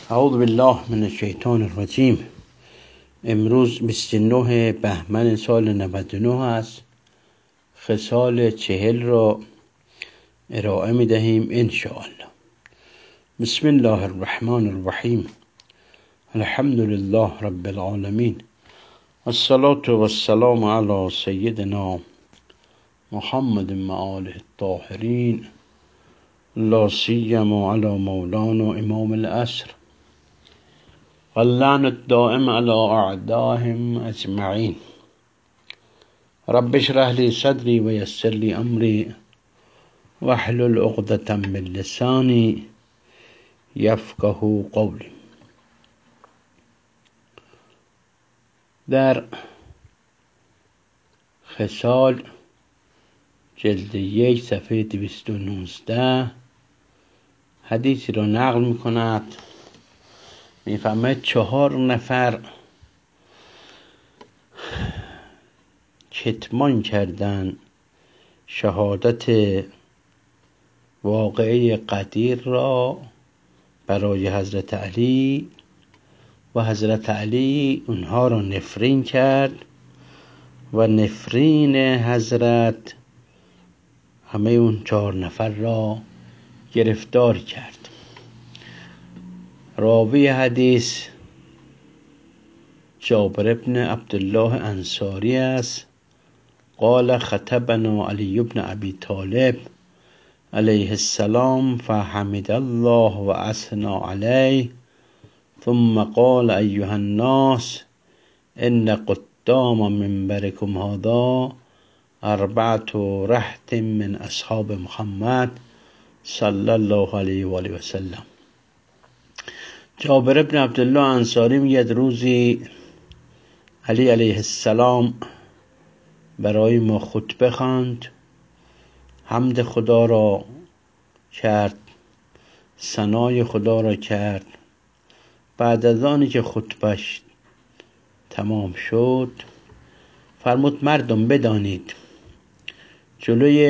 اعوذ بالله من الشیطان الرجیم. امروز 29 بهمن سال 99 است. خصال 40 را ارائه می دهیم انشاءالله. بسم الله الرحمن الرحیم. الحمد لله رب العالمین. الصلاة والسلام علی سیدنا محمد و آله الطاهرین، لا سیما علی مولانا امام العصر، واللعن الدائم على أعدائهم أجمعين. رب اشرح لي صدري ويسر لي أمري واحلل عقدة من لساني يفقه قولي. در خصال جلد 1 صفحه 219 حدیثی را نقل می کند. میفهمد 4 نفر کتمان کردن شهادت واقعه قدیر را برای حضرت علی و حضرت علی اونها را نفرین کرد و نفرین حضرت همه اون 4 نفر را گرفتار کرد. راوی حدیث جابر بن عبدالله انصاری است. قال خطبنا علی بن ابی طالب علیه السلام فحمد الله و اثنى علیه ثم قال ایها الناس ان قدام منبركم هذا 4 رهط من اصحاب محمد صلی الله علیه و آله و سلم. جابر بن عبدالله انصاری میگه روزی علی علیه السلام برای ما خطبه خواند، حمد خدا را کرد، ثنای خدا را کرد. بعد از آنی که خطبهش تمام شد فرمود مردم بدانید جلوی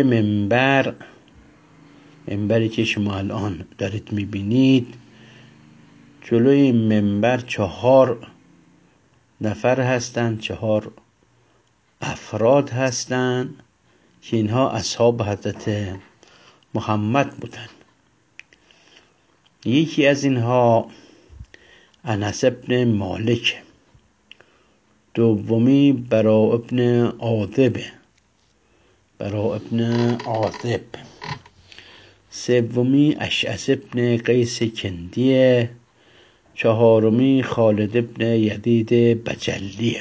منبری که شما الان دارید میبینید، جلوی منبر 4 نفر هستند، 4 افراد هستند که اینها اصحاب حضرت محمد بودند. یکی از اینها انس ابن مالک، دومی براء ابن عاذب، سومی اشعث ابن قیس کندیه، 4می خالد ابن یزید بجلیه.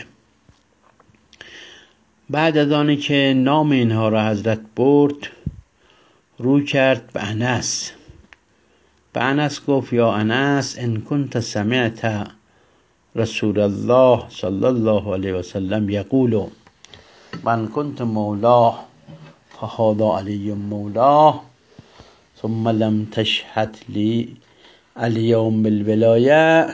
بعد از آنی که نام اینها را حضرت برد رو کرد به انس. به انس گفت یا انس ان کنت سمعت رسول الله صلی الله علیه و سلم یقول من کنت مولاه فهذا علی مولاه ثم لم تشهد لی الیوم الولایه.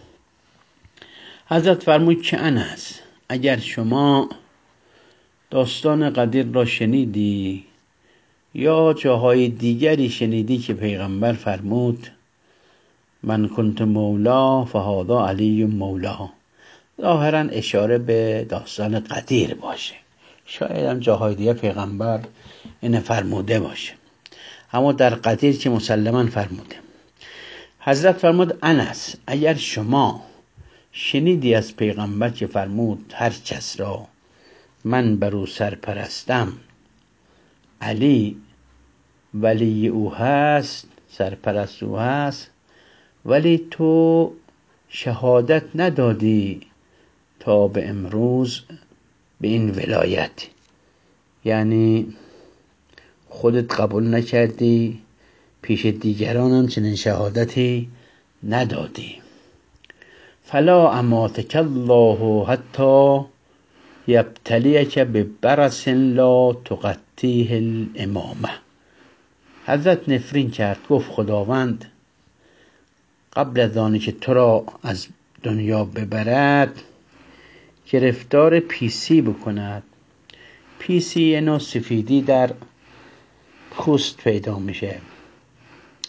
حضرت فرمود که انس اگر شما داستان قدیر را شنیدی یا جاهای دیگری شنیدی که پیغمبر فرمود من کنت مولا فهذا علی مولا، ظاهرا اشاره به داستان قدیر باشه، شاید هم جاهای دیگه پیغمبر این فرموده باشه، اما در قدیر که مسلما فرموده. حضرت فرمود انس اگر شما شنیدی از پیغمبر که فرمود هر کس را من بر او سرپرستم علی ولی او هست، سرپرست او هست، ولی تو شهادت ندادی تا به امروز به این ولایت، یعنی خودت قبول نکردی، پیش دیگران هم چنین شهادتی ندادی. فلا اماتک الله حتی یبتلیک ببرس لا تغطیه الامامه. حضرت نفرین کرد، گفت خداوند قبل از آنی که تو را از دنیا ببرد گرفتار پیسی بکند. پیسی یه نوع سفیدی در پوست پیدا میشه.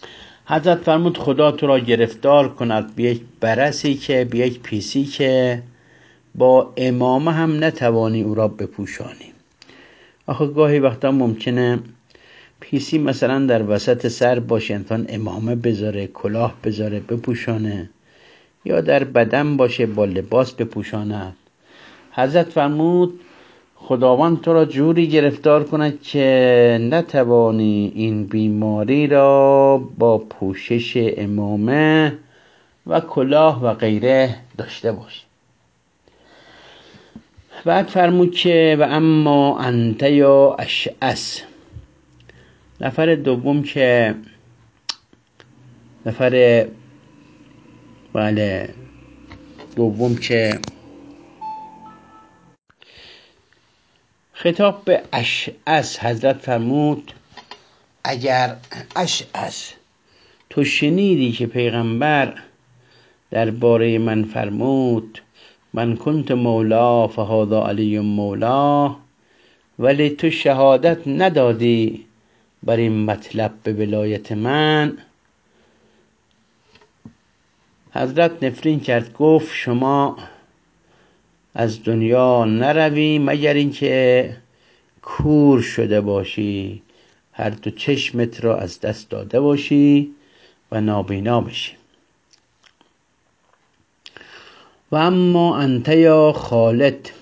حضرت فرمود خدا تو را گرفتار کند به یک برسی که به یک پیسی که با امامه هم نتوانی او را بپوشانی. آخه گاهی وقتا ممکنه پیسی مثلا در وسط سر باشه، انسان امامه بذاره، کلاه بذاره بپوشانه، یا در بدن باشه با لباس بپوشاند. حضرت فرمود خداوند تو را جوری گرفتار کند که نتوانی این بیماری را با پوشش امامه و کلاه و غیره داشته باشی. بعد فرمود که و اما انت یا اشعث، نفر دوم که خطاب به اشعث حضرت فرمود اگر اشعث تو شنیدی که پیغمبر درباره من فرمود من کنت مولا فهذا علی مولا، ولی تو شهادت ندادی بر این مطلب به ولایت من، حضرت نفرین کرد، گفت شما از دنیا نروی مگر اینکه کور شده باشی، هر دو چشمت را از دست داده باشی و نابینا بشی. و اما انت یا خالد،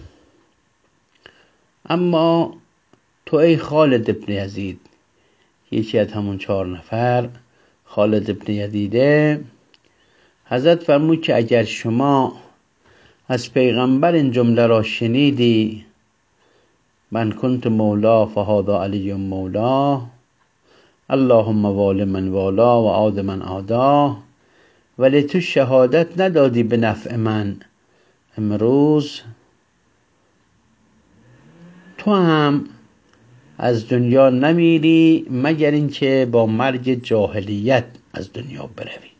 اما تو ای خالد ابن یزید، یکی از همون 4 نفر خالد ابن یزیده، حضرت فرمود که اگر شما از پیغمبر این جمله را شنیدی من کنت مولا فهذا علی مولا، اللهم وال من والا و عاد من عادا، ولی تو شهادت ندادی به نفع من، امروز تو هم از دنیا نمیری مگر اینکه با مرگ جاهلیت از دنیا بروی.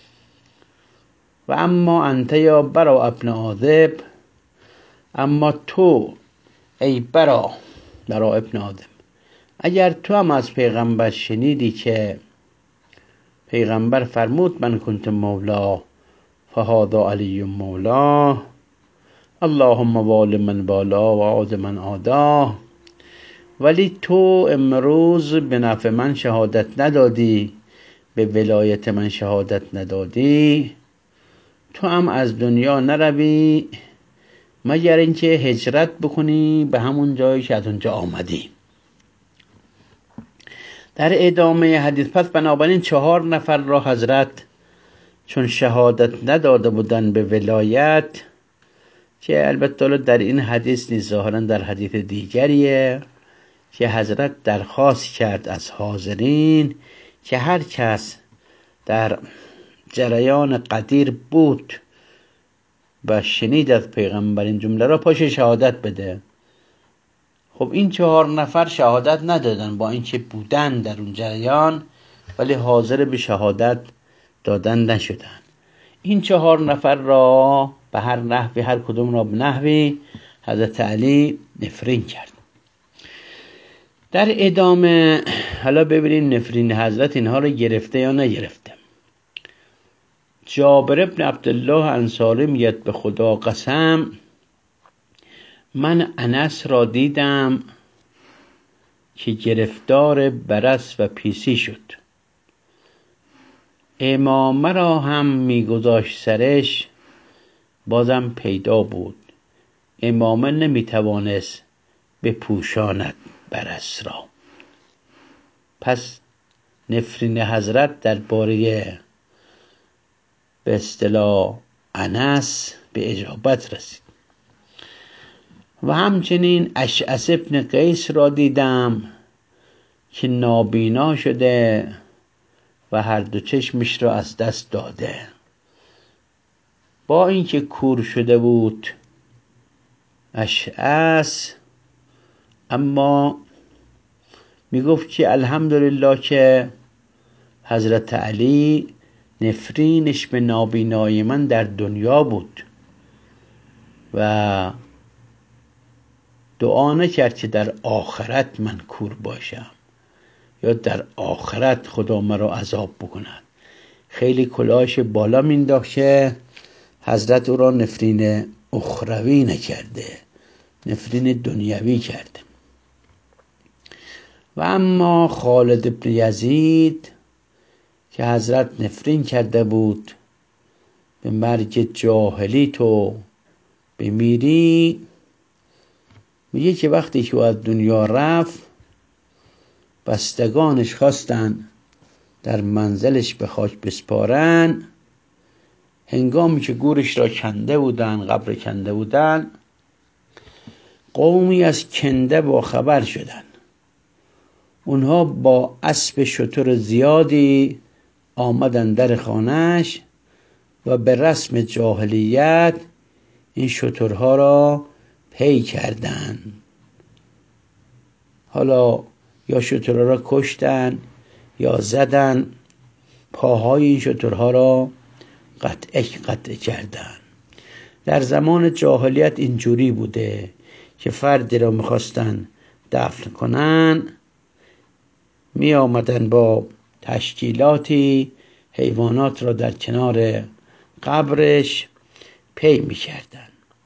و اما انت یا برا ابن آذب، اما تو ای برا ابن آدم، اگر تو هم از پیغمبر شنیدی که پیغمبر فرمود من کنت مولا فهذا علی مولا، اللهم وال من والا و عاد من عادا، ولی تو امروز به نفع من شهادت ندادی، به ولایت من شهادت ندادی، تو هم از دنیا نروی مگر اینکه هجرت بکنی به همون جایی که از اونجا آمدی. در ادامه حدیث پس بنابراین 4 نفر را حضرت چون شهادت نداده بودن به ولایت، که البته در این حدیث نیز ظاهرا در حدیث دیگریه که حضرت درخواست کرد از حاضرین که هر کس در جریان غدیر بود و شنید از پیغمبر این جمله را پاش شهادت بده. خب این 4 نفر شهادت ندادن، با اینکه بودن در اون جریان ولی حاضر به شهادت دادن نشدن. این 4 نفر را به هر نحوی، هر کدوم را به نحوی حضرت علی نفرین کرد. در ادامه حالا ببینید نفرین حضرت اینها را گرفته یا نگرفته. جابر ابن عبدالله انصاری میگه به خدا قسم من انس را دیدم که گرفتار برص و پیسی شد، امامه را هم میگذاشت سرش، بازم پیدا بود امامه نمیتوانست بپوشاند برص را. پس نفرین حضرت درباره به اصطلاح انس به اجابت رسید. و همچنین اشعث ابن قیس را دیدم که نابینا شده و هر دو چشمش را از دست داده، با اینکه کور شده بود اشعث، اما میگفت که الحمدلله که حضرت علی نفرینش به نابینایی من در دنیا بود و دعا نکرد که در آخرت من کور باشم یا در آخرت خدا مرا عذاب بکند، خیلی کلاهش بالا مینداخت که حضرت او را نفرین اخروی نکرده، نفرین دنیوی کرده. و اما خالد بن یزید که حضرت نفرین کرده بود به مرگ جاهلی تو بمیری، میگه که وقتی که از دنیا رفت بستگانش خواستن در منزلش به خاک بسپارن. هنگامی که گورش را کنده بودن، قبر کنده بودن، قومی از کنده با خبر شدن. اونها با اسب شتر زیادی آمدن در خانهش و به رسم جاهلیت این شترها را پی کردن. حالا یا شترها را کشتن یا زدن، پاهای این شترها را قطع کردن. در زمان جاهلیت اینجوری بوده که فردی را میخواستن دفن کنن، می آمدن با تشکیلاتی حیوانات را در کنار قبرش پی می کردن.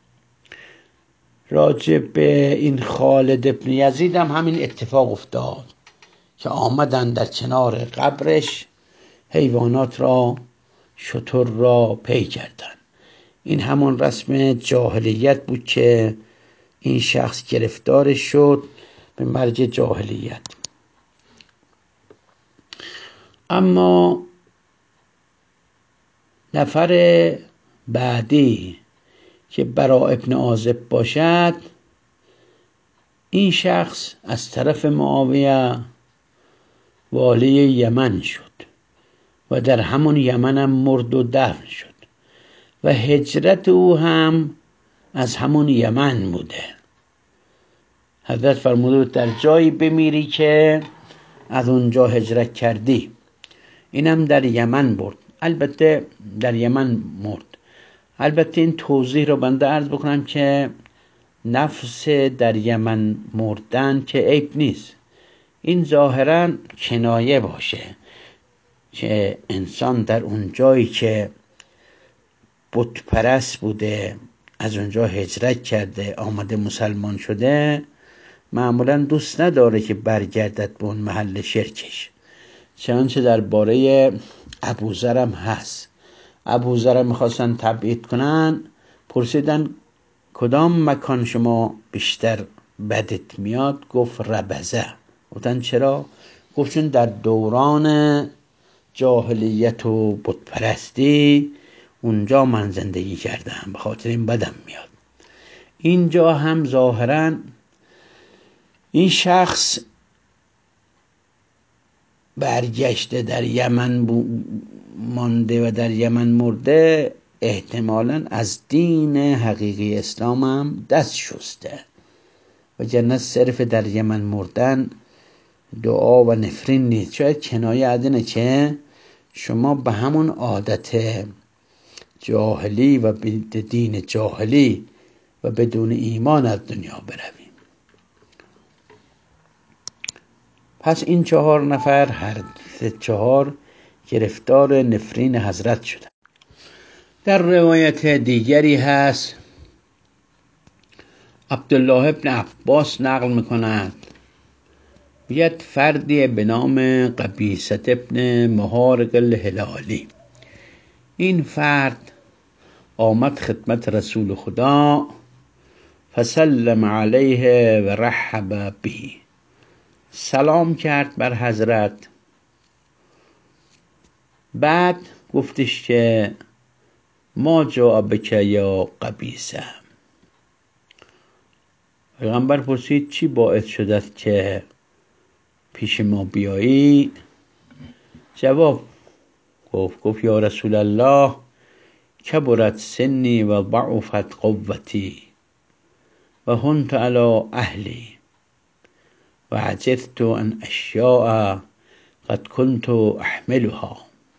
راجع به این خالد بن یزید هم همین اتفاق افتاد که آمدن در کنار قبرش حیوانات را، شتر را پی کردن. این همون رسم جاهلیت بود که این شخص گرفتارش شد به مرگ جاهلیت. اما نفر بعدی که برا ابن عازب باشد، این شخص از طرف معاویه والی یمن شد و در همون یمن هم مرد و دفن شد و هجرت او هم از همون یمن بوده. حضرت فرموده بود در جایی بمیری که از اونجا هجرت کردی. اینم در یمن برد، البته در یمن مرد. البته این توضیح رو بنده عرض بکنم که نفس در یمن مردن که عیب نیست، این ظاهرا کنایه باشه که انسان در اون جایی که بت پرست بوده از اونجا هجرت کرده آمده مسلمان شده، معمولا دوست نداره که برگردد به اون محل شرکش. چنانچه درباره ابوذر هم هست. ابوذر میخواستن تبعید کنن، پرسیدن کدام مکان شما بیشتر بدت میاد؟ گفت ربزه. گفتن چرا؟ گفت چون در دوران جاهلیت و بت پرستی اونجا من زندگی کردم، به خاطر این بدم میاد. اینجا هم ظاهرا این شخص برگشته در یمن مانده و در یمن مرده، احتمالاً از دین حقیقی اسلام هم دست شسته و جنت صرف در یمن مردن دعا و نفرین نیست. شاید کنایه ادنه که شما به همون عادت جاهلی و به دین جاهلی و بدون ایمان از دنیا برویم. پس این 4 نفر هر 4 گرفتار نفرین حضرت شدند. در روایت دیگری هست، عبدالله ابن عباس نقل میکند، یک فردی به نام قبیصة ابن محارق الهلالی، این فرد آمد خدمت رسول خدا فسلم علیه و رحب به، سلام کرد بر حضرت. بعد گفتش که ما جاء بک یا قبیصه. پیغمبر پرسید چی باعث شدت که پیش ما بیایی؟ جواب گفت یا رسول الله کبرت سنی و ضعفت قوتی و هنت علی اهلی و عجزت عن اشیاء قد كنت احملها.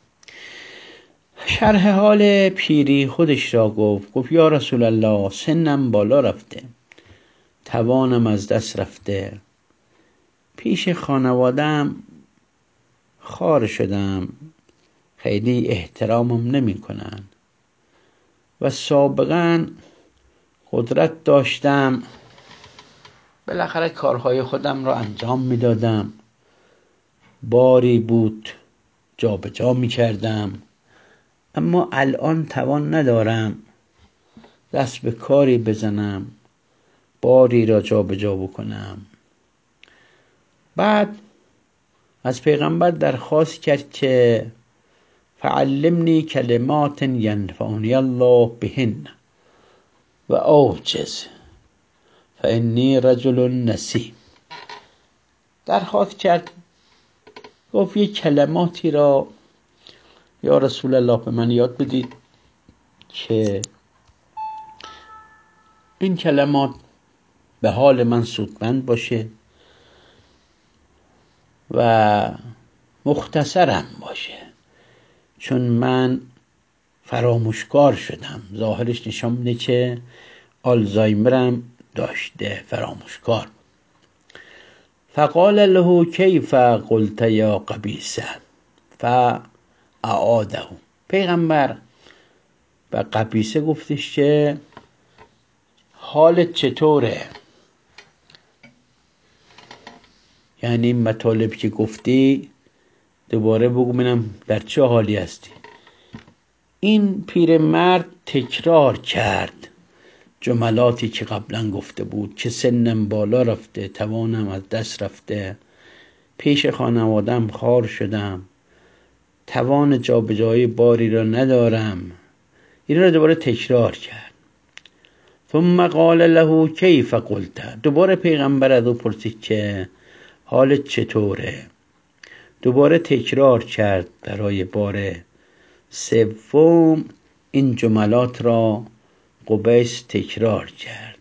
شرح حال پیری خودش را گفت یا رسول الله سنم بالا رفته، توانم از دست رفته، پیش خانوادم خار شدم، خیلی احترامم نمی کنن و سابقا قدرت داشتم، بالاخره کارهای خودم را انجام می دادم، باری بود جا به جا می کردم، اما الان توان ندارم دست به کاری بزنم، باری را جا به جا بکنم. بعد از پیغمبر درخواست کرد که فعلمنی کلمات ینفعنی الله بهن و اوجز فانی رجل نسی. درخواست کرد، گفت یک کلماتی را یا رسول الله به من یاد بدید که این کلمات به حال من سودمند باشه و مختصرم باشه، چون من فراموشکار شدم. ظاهرش نشان میده که آلزایمرم داشته، فراموشکار. فقال له کیف قلت یا قبیسه فاعاده. پیغمبر به قبیسه گفتش که حالت چطوره؟ یعنی مطالب که گفتی دوباره بگو ببینم در چه حالی هستی. این پیرمرد تکرار کرد جملاتی که قبلا گفته بود که سنم بالا رفته، توانم از دست رفته، پیش خانوادم خوار شدم، توان جابجایی باری را ندارم. این را دوباره تکرار کرد. ثم قال له کیف قلت. دوباره پیغمبر از او پرسید که حالت چطوره؟ دوباره تکرار کرد برای بار سوم این جملات را قبیس تکرار کرد.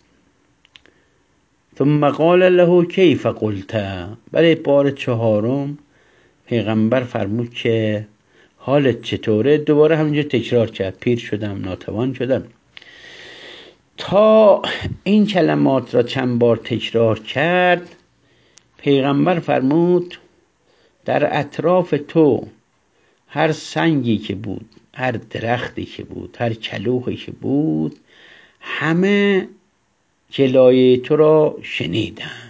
ثم قال له کیف قلت. برای بار چهارم پیغمبر فرمود که حالت چطوره؟ دوباره همینجور تکرار کرد. پیر شدم، ناتوان شدم. تا این کلمات را چند بار تکرار کرد، پیغمبر فرمود در اطراف تو هر سنگی که بود، هر درختی که بود، هر کلوخی که بود، همه جلایه تو را شنیدن.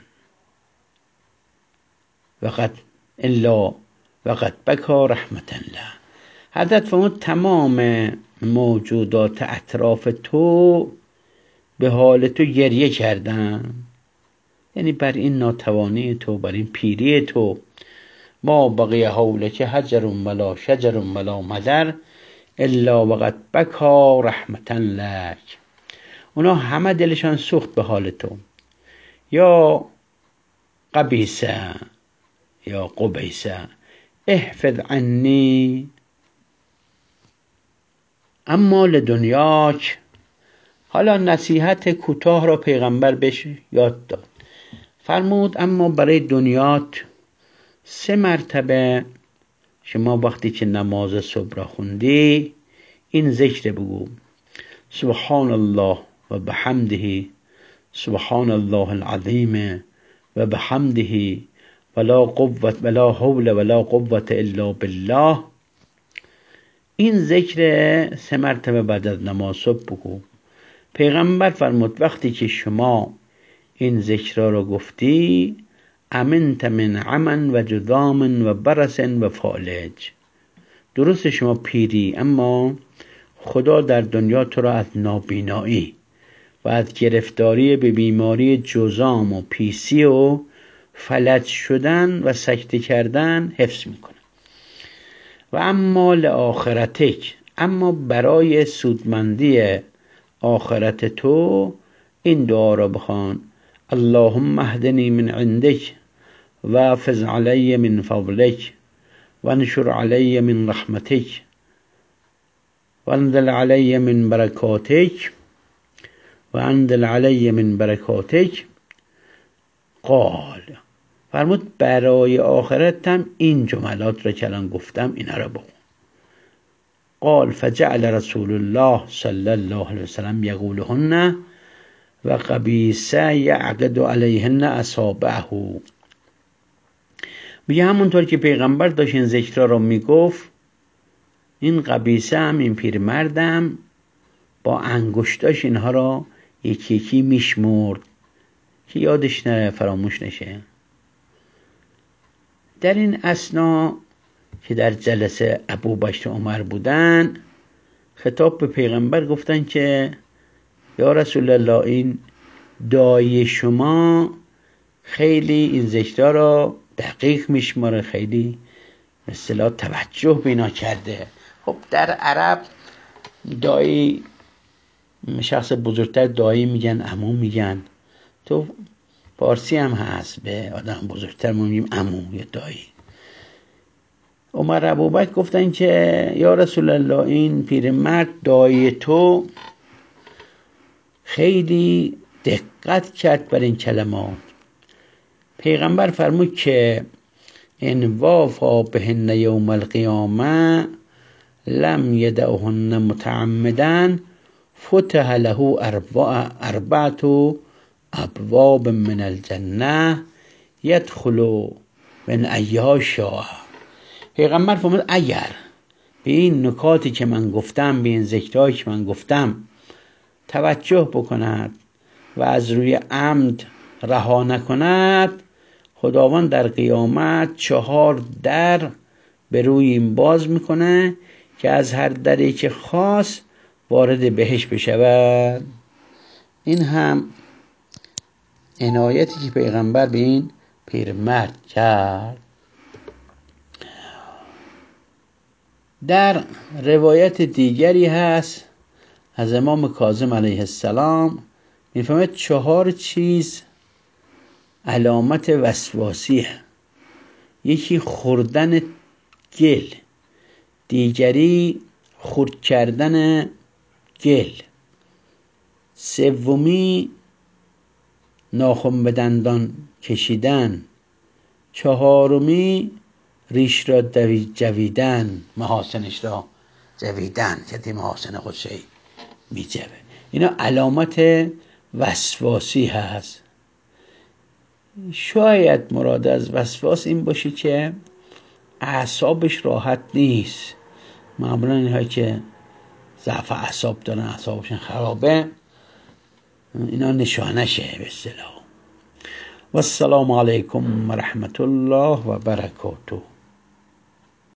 وقد بکا رحمت الله. حضرت فرمود تمام موجودات اطراف تو به حال تو گریه کردن، یعنی بر این ناتوانی تو، بر این پیری تو. ما بقی حولک حجر ولا شجر ولا مدر الا وقد بکا رحمتا لک. اونا همه دلشان سوخت به حال تو. یا قبیسه یا قبیسه احفظ عنی اما لدنیاک. حالا نصیحت کوتاه را پیغمبر بهش یاد داد. فرمود اما برای دنیات 3 مرتبه شما وقتی که نماز صبح را خوندی این ذکر بگو: سبحان الله و بحمده، سبحان الله العظیم و بحمده، ولا حول ولا قوة الا بالله. این ذکر 3 مرتبه بعد از نماز صبح بگو. پیغمبر فرمود وقتی که شما این ذکر را گفتی امنت من عمن و جذام و برس و فالج. درست شما پیری، اما خدا در دنیا تو را از نابینایی و از گرفتاری به بیماری جذام و پیسی و فلج شدن و سکته کردن حفظ میکنه. و اما لآخرتک، اما برای سودمندی آخرت تو این دعا را بخوان: اللهم اهدنی من عندک و افض علی من فضلک و انشر علی من رحمتک و انزل علی من برکاتک و انزل علی من برکاتک. قال فرمود برای آخرتم این جملات را که الان گفتم اینا را بخون. قال فجعل رسول الله صلی الله علیه وسلم یقولهن و قبیسه یعقد علیهن اصابعه. میگه همونطور که پیغمبر داشت این ذکر را میگفت، این قبیسه هم، این پیرمردم، با انگشتاش اینها را یکی یکی میشمرد که یادش نره، فراموش نشه. در این اثنا که در جلسه ابوبکر عمر بودن، خطاب به پیغمبر گفتن که یا رسول الله، این دایی شما خیلی این ذکرها را دقیق میشماره، خیلی به اصطلاح توجه بینا کرده. خب در عرب دایی، شخص بزرگتر دایی میگن، عمو میگن. تو فارسی هم هست، به آدم بزرگتر ما میگیم عمو یا دایی. عمر ابوبکر گفتن که یا رسول الله، این پیرمرد دایی تو خیلی دقت کرد بر این کلمات. پیغمبر فرمود که ان وافا بهن یوم القیامه لم یدعهن متعمدا فتح له اربعه ابواب من الجنه یدخل من ایها شاء. پیغمبر فرمود اگر به این نکاتی که من گفتم، به این ذکرهایی که من گفتم توجه بکند و از روی عمد رها نکند، خداوند در قیامت 4 در به روی این باز میکنه که از هر دری که خواست وارد بهش بشود. این هم عنایتی که پیغمبر به این پیرمرد کرد. در روایت دیگری هست از امام کاظم علیه السلام، میفهمد 4 چیز علامت وسواسیه. یکی خوردن گل، دیگری خرد کردن گل، سومی ناخن به دندان کشیدن، 4می ریش را جویدن، محاسنش را جویدن، که محاسن خودش میجوه. اینا علامت وسواسی هست. شاید مراد از وسواس این باشه که اعصابش راحت نیست. معمولا اینها که ضعف اعصاب دارن، اعصابشون خرابه، اینا نشانشه به اصطلاح. و السلام علیکم و رحمت الله و برکاته.